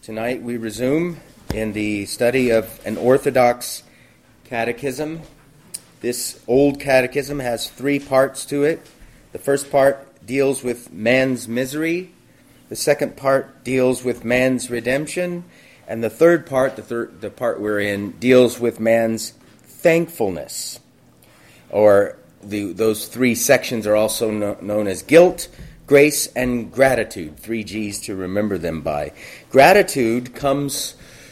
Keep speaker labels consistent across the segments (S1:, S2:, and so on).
S1: Tonight we resume in the study of an Orthodox catechism. This old catechism has three parts to it. The first part deals with man's misery. The second part deals with man's redemption. And the third part, the part we're in, deals with man's thankfulness. Those three sections are also known as guilt, grace, and gratitude. 3 G's to remember them by. Gratitude comes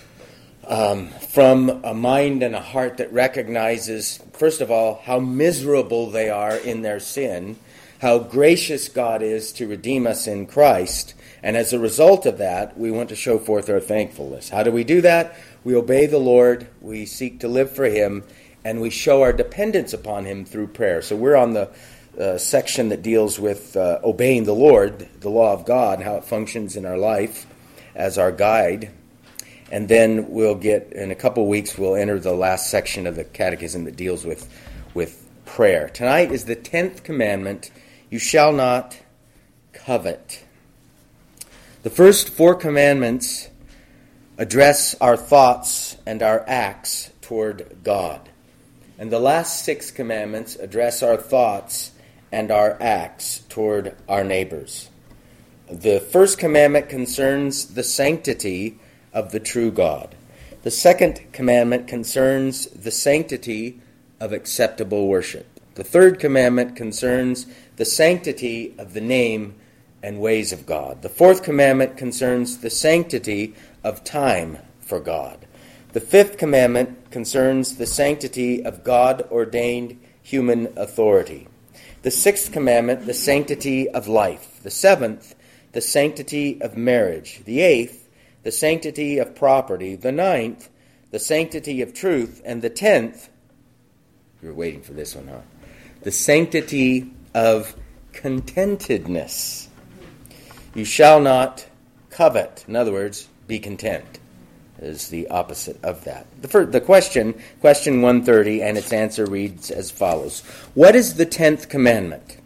S1: from a mind and a heart that recognizes, first of all, how miserable they are in their sin, how gracious God is to redeem us in Christ, and as a result of that, we want to show forth our thankfulness. How do we do that? We obey the Lord, we seek to live for Him, and we show our dependence upon Him through prayer. So we're on the section that deals with obeying the Lord, the law of God, how it functions in our life as our guide. And then in a couple weeks, we'll enter the last section of the catechism that deals with prayer. Tonight is the 10th commandment, you shall not covet. The first 4 commandments address our thoughts and our acts toward God. And the last 6 commandments address our thoughts and our acts toward our neighbors. The first commandment concerns the sanctity of the true God. The second commandment concerns the sanctity of acceptable worship. The third commandment concerns the sanctity of the name and ways of God. The fourth commandment concerns the sanctity of time for God. The fifth commandment concerns the sanctity of God-ordained human authority. The sixth commandment, the sanctity of life. The seventh, the sanctity of marriage. The eighth, the sanctity of property. The ninth, the sanctity of truth. And the 10th, you were waiting for this one, huh? The sanctity of contentedness. You shall not covet. In other words, be content is the opposite of that. The question 130, and its answer reads as follows. What is the 10th commandment?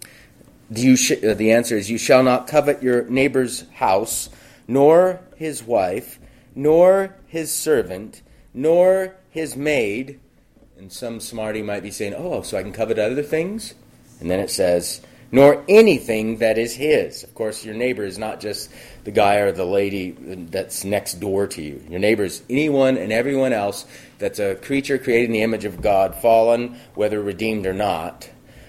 S1: The answer is, you shall not covet your neighbor's house, nor his wife, nor his servant, nor his maid. And some smarty might be saying, so I can covet other things? And then it says, nor anything that is his. Of course, your neighbor is not just the guy or the lady that's next door to you. Your neighbor is anyone and everyone else that's a creature created in the image of God, fallen, whether redeemed or not,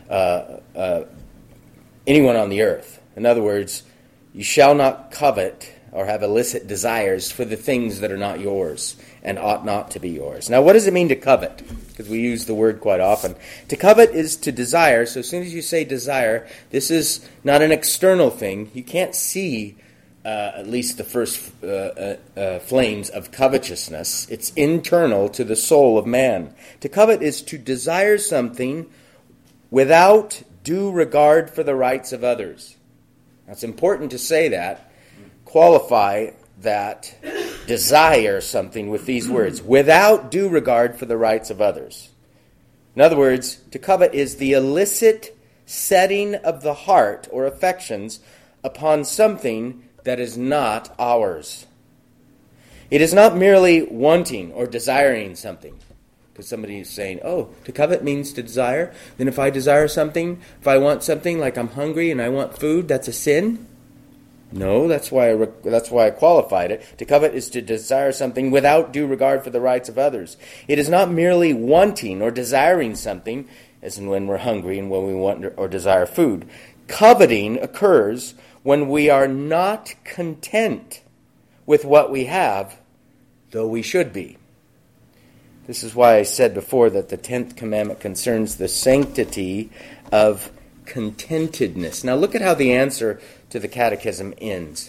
S1: anyone on the earth. In other words, you shall not covet or have illicit desires for the things that are not yours and ought not to be yours. Now, what does it mean to covet? Because we use the word quite often. To covet is to desire. So as soon as you say desire, this is not an external thing. You can't see at least the first flames of covetousness. It's internal to the soul of man. To covet is to desire something without due regard for the rights of others. Now, it's important to say that. Qualify that desire something with these words, without due regard for the rights of others. In other words, to covet is the illicit setting of the heart or affections upon something that is not ours. It is not merely wanting or desiring something. Because somebody is saying, to covet means to desire. Then if I desire something, if I want something, like I'm hungry and I want food, that's a sin? No, that's why I qualified it. To covet is to desire something without due regard for the rights of others. It is not merely wanting or desiring something, as in when we're hungry and when we want or desire food. Coveting occurs when we are not content with what we have, though we should be. This is why I said before that the 10th commandment concerns the sanctity of contentedness. Now look at how the answer to the catechism ends.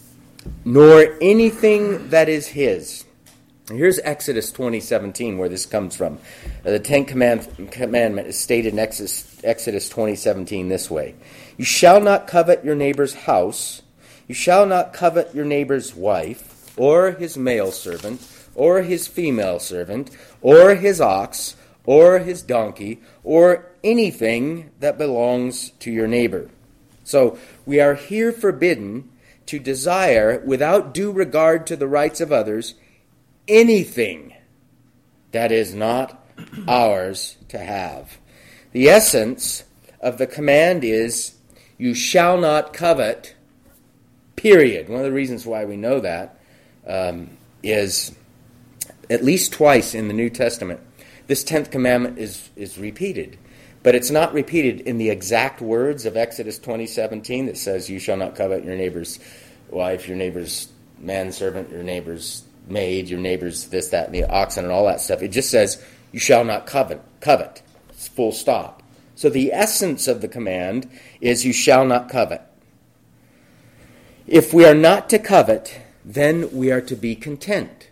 S1: Nor anything that is his. And here's Exodus 20:17, where this comes from. The 10th commandment is stated in Exodus 20:17 this way. You shall not covet your neighbor's house. You shall not covet your neighbor's wife, or his male servant, or his female servant, or his ox, or his donkey, or anything that belongs to your neighbor. So we are here forbidden to desire, without due regard to the rights of others, anything that is not ours to have. The essence of the command is, you shall not covet, period. One of the reasons why we know that is at least twice in the New Testament, this 10th commandment is repeated. But it's not repeated in the exact words of Exodus 20:17 that says, you shall not covet your neighbor's wife, your neighbor's manservant, your neighbor's maid, your neighbor's this, that, and the oxen, and all that stuff. It just says, you shall not covet. It's full stop. So the essence of the command is, you shall not covet. If we are not to covet, then we are to be content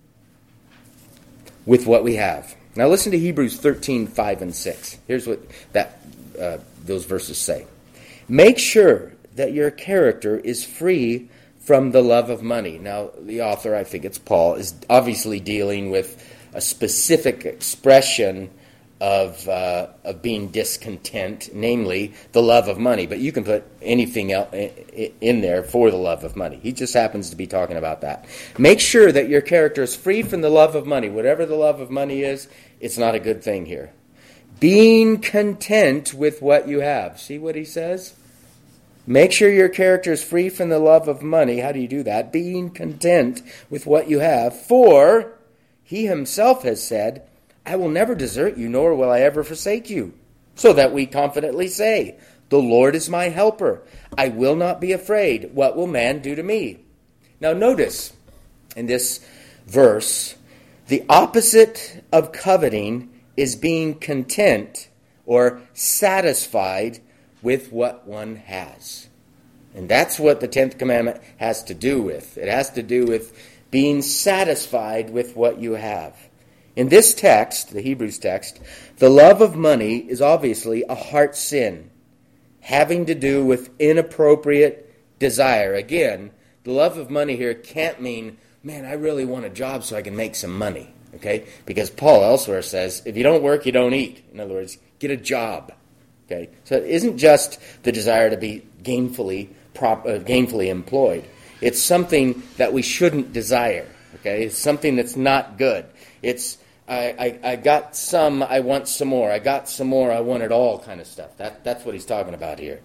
S1: with what we have. Now listen to Hebrews 13:5 and 6. Here's what those verses say. Make sure that your character is free from the love of money. Now the author, I think it's Paul, is obviously dealing with a specific expression of being discontent, namely the love of money. But you can put anything else in there for the love of money. He just happens to be talking about that. Make sure that your character is free from the love of money. Whatever the love of money is, it's not a good thing here. Being content with what you have. See what he says? Make sure your character is free from the love of money. How do you do that? Being content with what you have. For he himself has said, I will never desert you, nor will I ever forsake you. So that we confidently say, the Lord is my helper. I will not be afraid. What will man do to me? Now notice in this verse, the opposite of coveting is being content or satisfied with what one has. And that's what the 10th commandment has to do with. It has to do with being satisfied with what you have. In this text, the Hebrews text, the love of money is obviously a heart sin, having to do with inappropriate desire. Again, the love of money here can't mean, man, I really want a job so I can make some money. Okay? Because Paul elsewhere says, if you don't work, you don't eat. In other words, get a job. Okay? So it isn't just the desire to be gainfully employed. It's something that we shouldn't desire. Okay? It's something that's not good. It's, I got some, I want some more. I got some more, I want it all kind of stuff. That's what he's talking about here.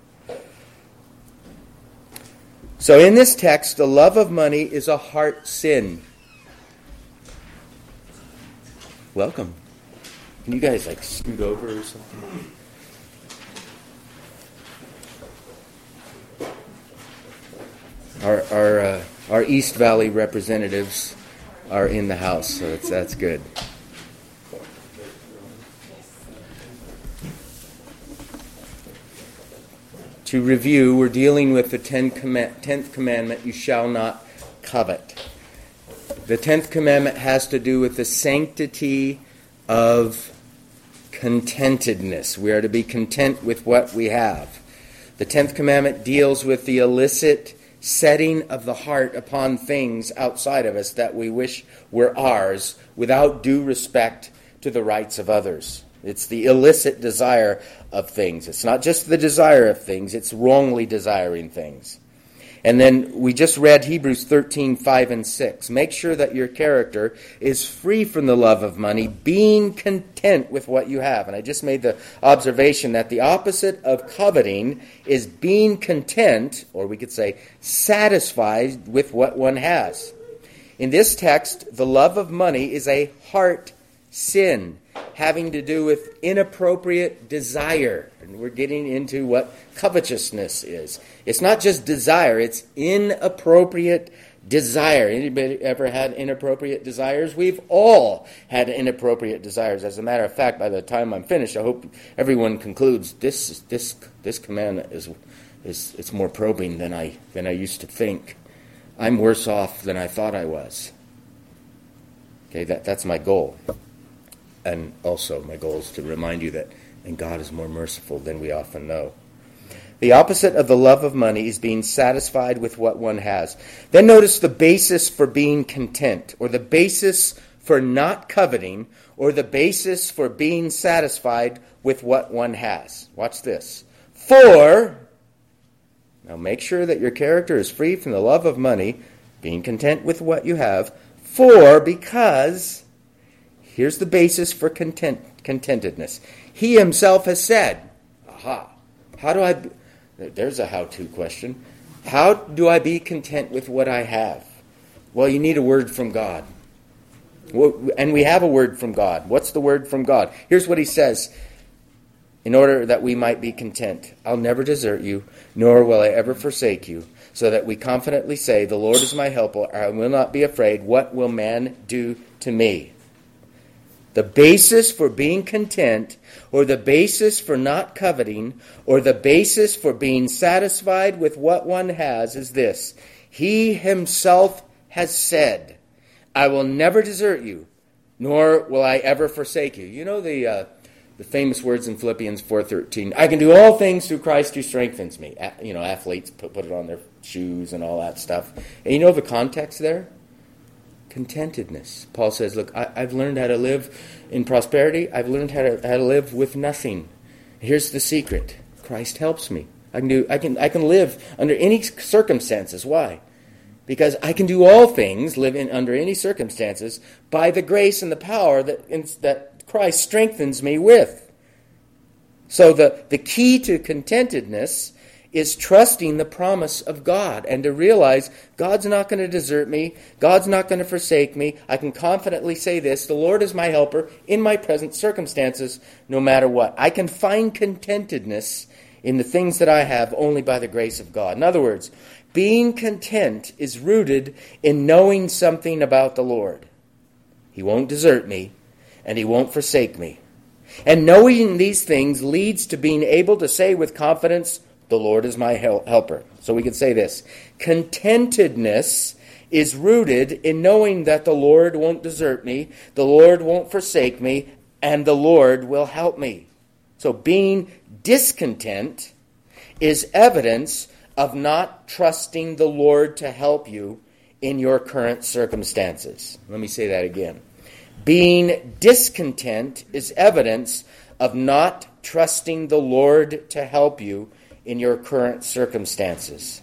S1: So in this text, the love of money is a heart sin. Welcome. Can you guys scoot over or something? Our East Valley representatives are in the house, so that's good. To review, we're dealing with the 10th commandment, you shall not covet. The 10th commandment has to do with the sanctity of contentedness. We are to be content with what we have. The 10th commandment deals with the illicit setting of the heart upon things outside of us that we wish were ours without due respect to the rights of others. It's the illicit desire of things. It's not just the desire of things, it's wrongly desiring things. And then we just read Hebrews 13:5 and 6. Make sure that your character is free from the love of money, being content with what you have. And I just made the observation that the opposite of coveting is being content, or we could say satisfied with what one has. In this text, the love of money is a heart sin, having to do with inappropriate desire. And we're getting into what covetousness is. It's not just desire, it's inappropriate desire. Anybody ever had inappropriate desires? We've all had inappropriate desires. As a matter of fact, by the time I'm finished, I hope everyone concludes this commandment is more probing than I used to think. I'm worse off than I thought I was. Okay, that's my goal. And also my goal is to remind you that and God is more merciful than we often know. The opposite of the love of money is being satisfied with what one has. Then notice the basis for being content, or the basis for not coveting, or the basis for being satisfied with what one has. Watch this. For Now make sure that your character is free from the love of money, being content with what you have, because, here's the basis for contentedness. He himself has said, there's a how-to question. How do I be content with what I have? Well, you need a word from God. And we have a word from God. What's the word from God? Here's what he says. In order that we might be content, I'll never desert you, nor will I ever forsake you, so that we confidently say, the Lord is my helper, I will not be afraid. What will man do to me? The basis for being content, or the basis for not coveting, or the basis for being satisfied with what one has is this. He himself has said, I will never desert you, nor will I ever forsake you. You know the famous words in Philippians 4:13. I can do all things through Christ who strengthens me. Athletes put it on their shoes and all that stuff. And you know the context there? Contentedness. Paul says, look, I've learned how to live in prosperity. I've learned how to live with nothing. Here's the secret. Christ helps me. I can live under any circumstances. Why? Because I can do all things, live under any circumstances, by the grace and the power that Christ strengthens me with. So the key to contentedness is trusting the promise of God and to realize God's not going to desert me. God's not going to forsake me. I can confidently say this, the Lord is my helper in my present circumstances, no matter what. I can find contentedness in the things that I have only by the grace of God. In other words, being content is rooted in knowing something about the Lord. He won't desert me, and he won't forsake me. And knowing these things leads to being able to say with confidence, the Lord is my helper. So we can say this. Contentedness is rooted in knowing that the Lord won't desert me, the Lord won't forsake me, and the Lord will help me. So being discontent is evidence of not trusting the Lord to help you in your current circumstances. Let me say that again. Being discontent is evidence of not trusting the Lord to help you in your current circumstances.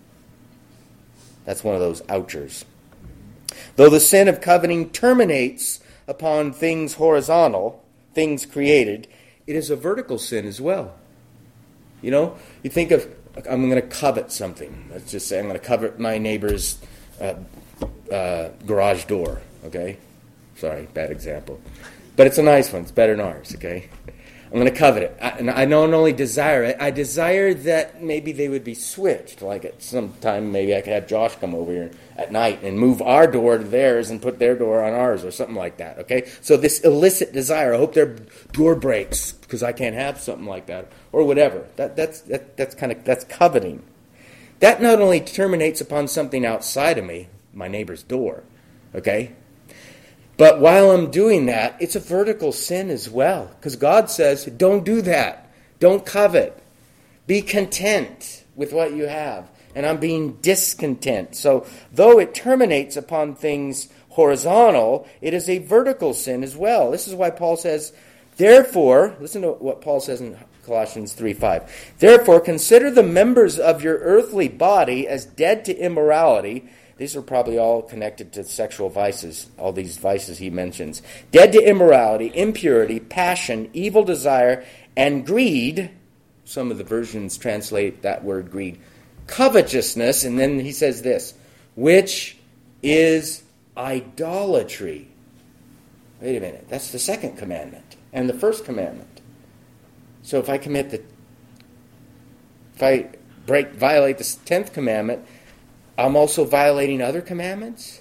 S1: That's one of those ouchers. Though the sin of coveting terminates upon things horizontal, things created, it is a vertical sin as well. You think of, I'm going to covet something. Let's just say I'm going to covet my neighbor's garage door, okay? Sorry, bad example. But it's a nice one. It's better than ours, okay? I'm going to covet it. And I don't only desire it, I desire that maybe they would be switched. Like at some time, maybe I could have Josh come over here at night and move our door to theirs and put their door on ours or something like that, okay? So this illicit desire, I hope their door breaks because I can't have something like that or whatever. That's coveting. That not only terminates upon something outside of me, my neighbor's door, okay? But while I'm doing that, it's a vertical sin as well. Because God says, don't do that. Don't covet. Be content with what you have. And I'm being discontent. So though it terminates upon things horizontal, it is a vertical sin as well. This is why Paul says, therefore, listen to what Paul says in Colossians 3:5. Therefore, consider the members of your earthly body as dead to immorality. These are probably all connected to sexual vices, all these vices he mentions. Dead to immorality, impurity, passion, evil desire, and greed. Some of the versions translate that word greed. Covetousness, and then he says this, which is idolatry. Wait a minute, that's the second commandment and the first commandment. So if I violate the 10th commandment, I'm also violating other commandments?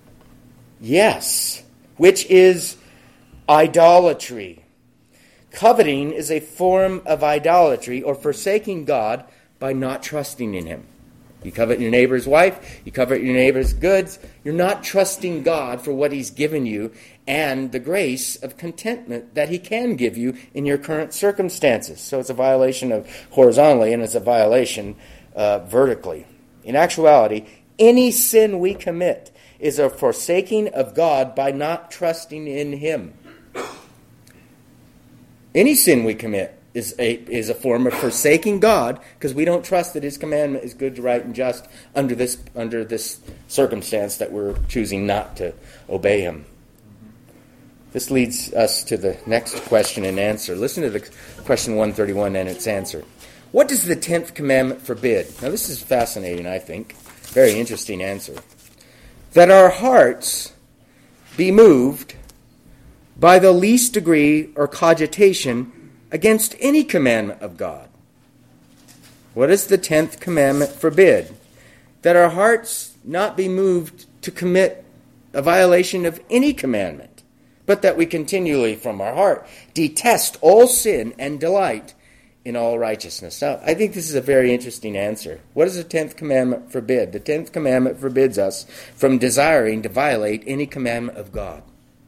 S1: Yes, which is idolatry. Coveting is a form of idolatry or forsaking God by not trusting in him. You covet your neighbor's wife, you covet your neighbor's goods, you're not trusting God for what he's given you and the grace of contentment that he can give you in your current circumstances. So it's a violation of horizontally and it's a violation vertically. In actuality, any sin we commit is a forsaking of God by not trusting in him. Any sin we commit is a form of forsaking God, because we don't trust that his commandment is good, right, and just under this circumstance that we're choosing not to obey him. This leads us to the next question and answer. Listen to the question 131 and its answer. What does the 10th commandment forbid? Now this is fascinating, I think. Very interesting answer. That our hearts be moved by the least degree or cogitation against any commandment of God. What does the 10th commandment forbid? That our hearts not be moved to commit a violation of any commandment, but that we continually from our heart detest all sin and delight in all righteousness. Now, I think this is a very interesting answer. What does the 10th commandment forbid? The 10th commandment forbids us from desiring to violate any commandment of God.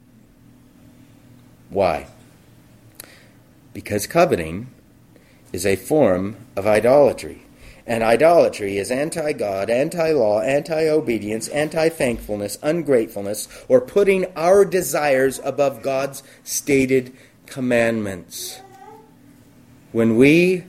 S1: Why? Because coveting is a form of idolatry. And idolatry is anti-God, anti-law, anti-obedience, anti-thankfulness, ungratefulness, or putting our desires above God's stated commandments. When we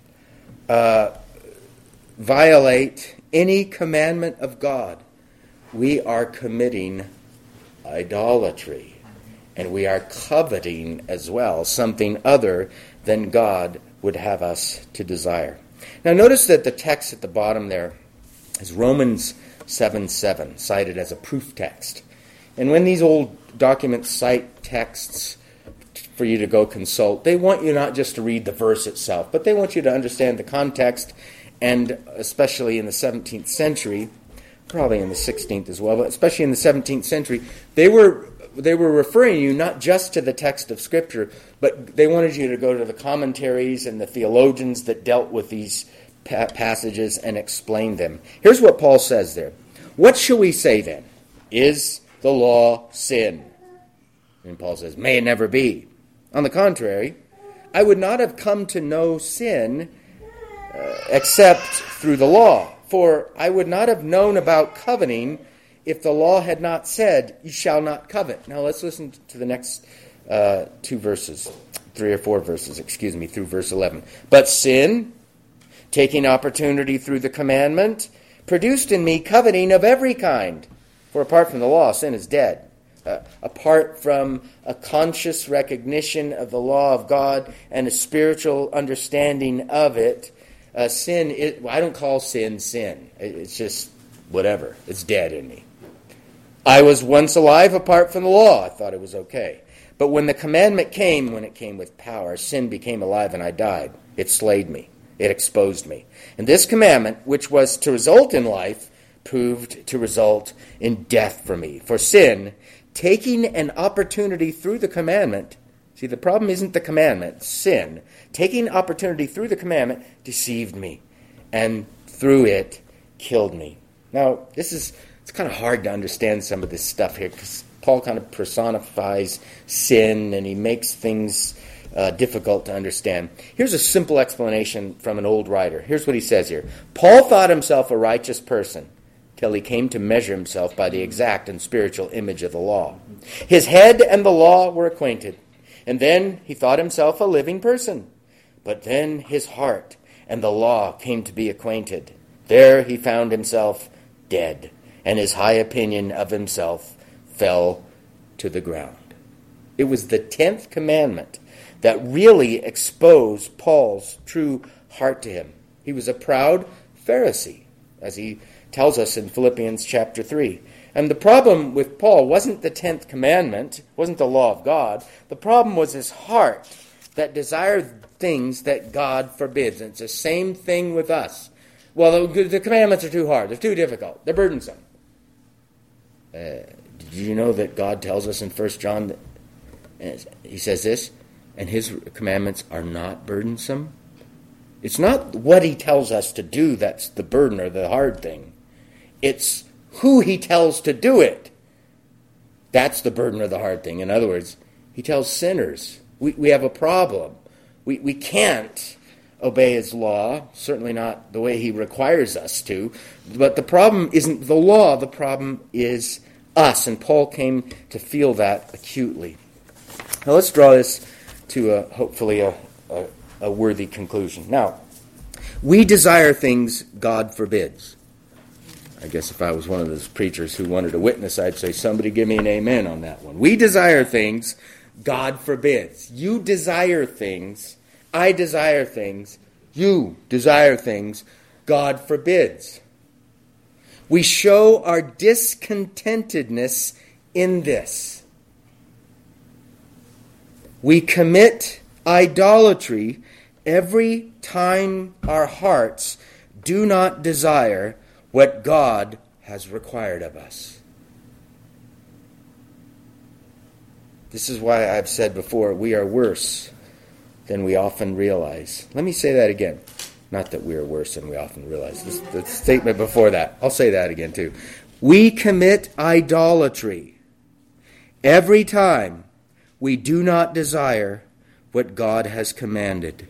S1: violate any commandment of God, we are committing idolatry. And we are coveting as well something other than God would have us to desire. Now notice that the text at the bottom there is Romans 7:7, cited as a proof text. And when these old documents cite texts for you to go consult, they want you not just to read the verse itself, but they want you to understand the context, and especially in the 17th century, probably in the 16th as well, but especially in the 17th century, they were referring you not just to the text of Scripture, but they wanted you to go to the commentaries and the theologians that dealt with these passages and explained them. Here's what Paul says there. What shall we say then? Is the law sin? And Paul says, may it never be. On the contrary, I would not have come to know sin except through the law. For I would not have known about coveting if the law had not said, you shall not covet. Now let's listen to the next 3 or 4 verses, through verse 11. But sin, taking opportunity through the commandment, produced in me coveting of every kind. For apart from the law, sin is dead. Apart from a conscious recognition of the law of God and a spiritual understanding of it, sin, I don't call sin sin. It's just whatever. It's dead in me. I was once alive apart from the law. I thought it was okay. But when the commandment came, when it came with power, sin became alive and I died. It slayed me. It exposed me. And this commandment, which was to result in life, proved to result in death for me. For sin, taking an opportunity through the commandment, see, the problem isn't the commandment, sin, taking opportunity through the commandment deceived me, and through it killed me. Now, it's kind of hard to understand some of this stuff here, because Paul kind of personifies sin, and he makes things difficult to understand. Here's a simple explanation from an old writer. Here's what he says here. Paul thought himself a righteous person till he came to measure himself by the exact and spiritual image of the law. His head and the law were acquainted, and then he thought himself a living person. But then his heart and the law came to be acquainted. There he found himself dead, and his high opinion of himself fell to the ground. It was the 10th commandment that really exposed Paul's true heart to him. He was a proud Pharisee, as he tells us in Philippians chapter 3. And the problem with Paul wasn't the 10th commandment, wasn't the law of God. The problem was his heart that desired things that God forbids. And it's the same thing with us. Well, the commandments are too hard. They're too difficult. They're burdensome. Did you know that God tells us in 1 John, he says this, and his commandments are not burdensome? It's not what he tells us to do that's the burden or the hard thing. It's who he tells to do it. That's the burden or the hard thing. In other words, he tells sinners, we have a problem. We can't obey his law, certainly not the way he requires us to. But the problem isn't the law, the problem is us. And Paul came to feel that acutely. Now let's draw this to hopefully a a worthy conclusion. Now, we desire things God forbids. I guess if I was one of those preachers who wanted to witness, I'd say, somebody give me an amen on that one. We desire things God forbids. You desire things, I desire things, you desire things God forbids. We show our discontentedness in this. We commit idolatry every time our hearts do not desire what God has required of us. This is why I've said before, we are worse than we often realize. Let me say that again. Not that we are worse than we often realize. The statement before that. I'll say that again too. We commit idolatry every time we do not desire what God has commanded.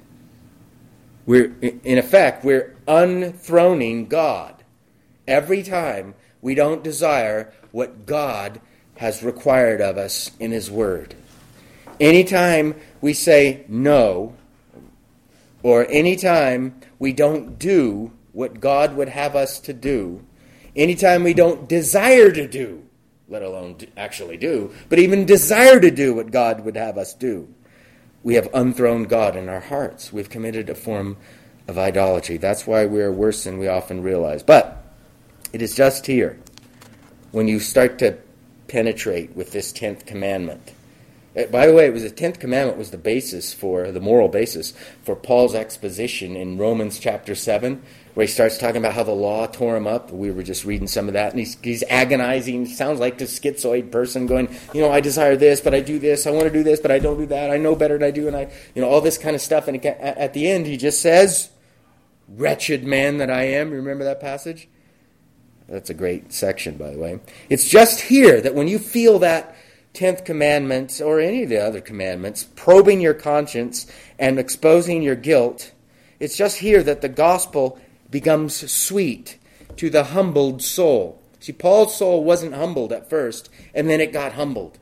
S1: In effect, we're unthroning God every time we don't desire what God has required of us in His Word. Anytime we say no, or anytime we don't do what God would have us to do, anytime we don't desire to do, let alone actually do, but even desire to do what God would have us do, we have unthroned God in our hearts. We've committed a form of idolatry. That's why we are worse than we often realize. But it is just here, when you start to penetrate with this 10th commandment. By the way, it was the 10th commandment was the basis for, the moral basis for Paul's exposition in Romans chapter 7, where he starts talking about how the law tore him up. We were just reading some of that, and he's agonizing. Sounds like this schizoid person going, I desire this, but I do this. I want to do this, but I don't do that. I know better than I do, and all this kind of stuff. And at the end, he just says, "Wretched man that I am." Remember that passage? That's a great section, by the way. It's just here that when you feel that 10th commandment, or any of the other commandments, probing your conscience and exposing your guilt, it's just here that the gospel becomes sweet to the humbled soul. See, Paul's soul wasn't humbled at first, and then it got humbled.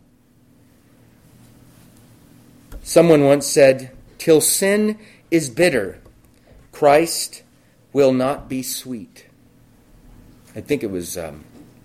S1: Someone once said, "Till sin is bitter, Christ will not be sweet." I think it was John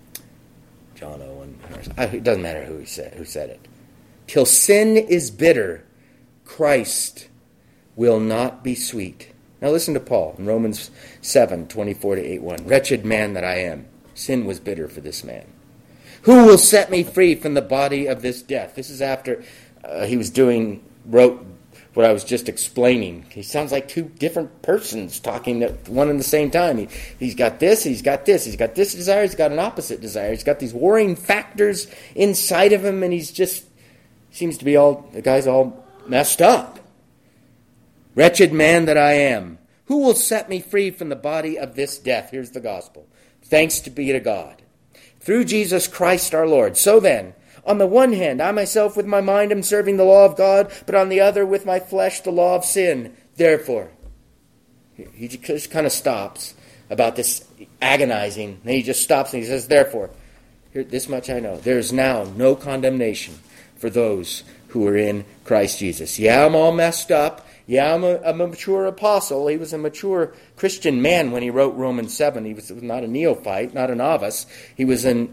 S1: Owen. It doesn't matter who said it. Till sin is bitter, Christ will not be sweet. Now listen to Paul in Romans 7, 24 to 8:1. "Wretched man that I am, sin was bitter for this man. Who will set me free from the body of this death?" This is after he wrote what I was just explaining. He sounds like two different persons talking at one and the same time. He's got this, he's got this. He's got this desire, he's got an opposite desire. He's got these warring factors inside of him, and seems to be the guy's all messed up. "Wretched man that I am, who will set me free from the body of this death?" Here's the gospel. "Thanks be to God, through Jesus Christ our Lord. So then, on the one hand, I myself with my mind am serving the law of God, but on the other with my flesh the law of sin. Therefore," he just kind of stops about this agonizing, and he just stops and he says, "Therefore, this much I know, there is now no condemnation for those who are in Christ Jesus." Yeah, I'm all messed up. Yeah, I'm a mature apostle. He was a mature Christian man when he wrote Romans 7. He was not a neophyte, not a novice. He was a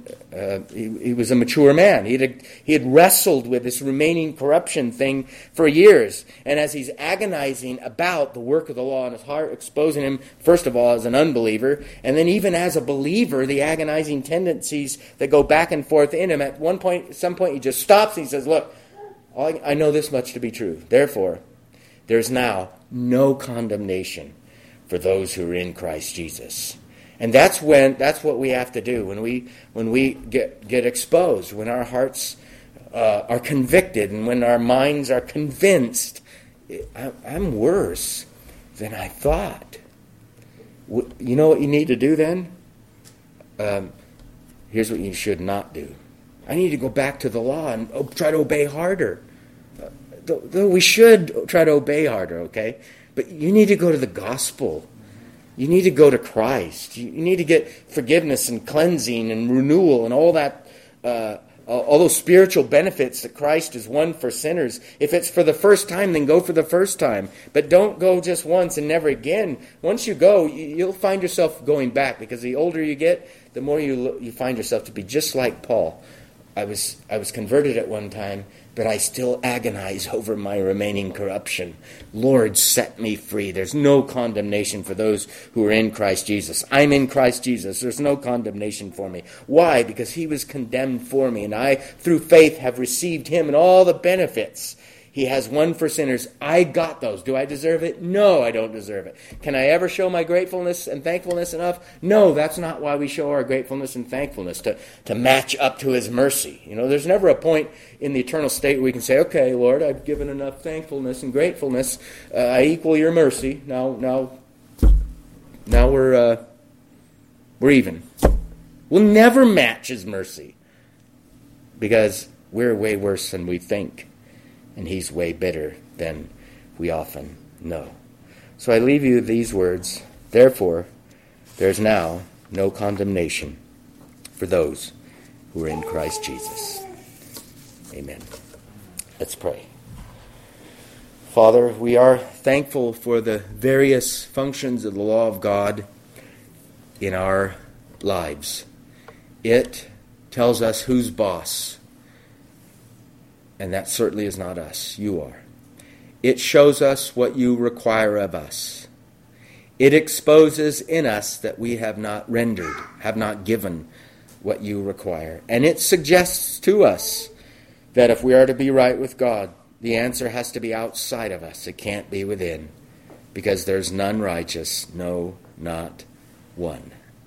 S1: mature man. He had wrestled with this remaining corruption thing for years. And as he's agonizing about the work of the law in his heart, exposing him, first of all, as an unbeliever, and then even as a believer, the agonizing tendencies that go back and forth in him, at some point he just stops and he says, "Look, I know this much to be true. Therefore, there's now no condemnation for those who are in Christ Jesus." And that's what we have to do when we get exposed, when our hearts are convicted, and when our minds are convinced, I'm worse than I thought. You know what you need to do then? Here's what you should not do. I need to go back to the law and try to obey harder. Though we should try to obey harder, okay? But you need to go to the gospel. You need to go to Christ. You need to get forgiveness and cleansing and renewal and all all those spiritual benefits that Christ has won for sinners. If it's for the first time, then go for the first time. But don't go just once and never again. Once you go, you'll find yourself going back, because the older you get, the more you find yourself to be just like Paul. I was converted at one time, but I still agonize over my remaining corruption. Lord, set me free. There's no condemnation for those who are in Christ Jesus. I'm in Christ Jesus. There's no condemnation for me. Why? Because he was condemned for me, and I, through faith, have received him and all the benefits he has won for sinners. I got those. Do I deserve it? No, I don't deserve it. Can I ever show my gratefulness and thankfulness enough? No, that's not why we show our gratefulness and thankfulness, to match up to his mercy. There's never a point in the eternal state where we can say, okay, Lord, I've given enough thankfulness and gratefulness. I equal your mercy. Now we're even. We'll never match his mercy, because we're way worse than we think. And he's way better than we often know. So I leave you these words. Therefore, there's now no condemnation for those who are in Christ Jesus. Amen. Let's pray. Father, we are thankful for the various functions of the law of God in our lives. It tells us who's boss. And that certainly is not us. You are. It shows us what you require of us. It exposes in us that we have not rendered, have not given what you require. And it suggests to us that if we are to be right with God, the answer has to be outside of us. It can't be within, because there's none righteous, no, not one.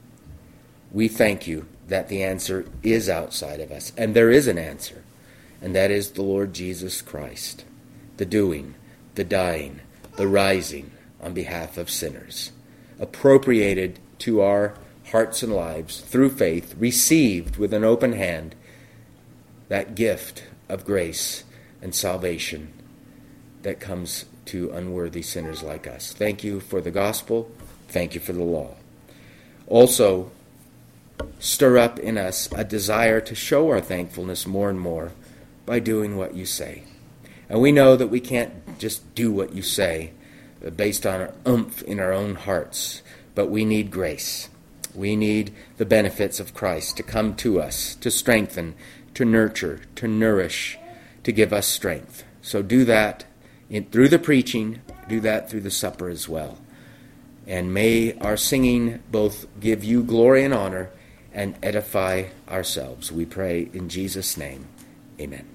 S1: We thank you that the answer is outside of us, and there is an answer. And that is the Lord Jesus Christ, the doing, the dying, the rising on behalf of sinners, appropriated to our hearts and lives through faith, received with an open hand, that gift of grace and salvation that comes to unworthy sinners like us. Thank you for the gospel. Thank you for the law. Also, stir up in us a desire to show our thankfulness more and more by doing what you say. And we know that we can't just do what you say based on our oomph in our own hearts, but we need grace. We need the benefits of Christ to come to us, to strengthen, to nurture, to nourish, to give us strength. So do that through the preaching, do that through the supper as well. And may our singing both give you glory and honor and edify ourselves. We pray in Jesus' name. Amen.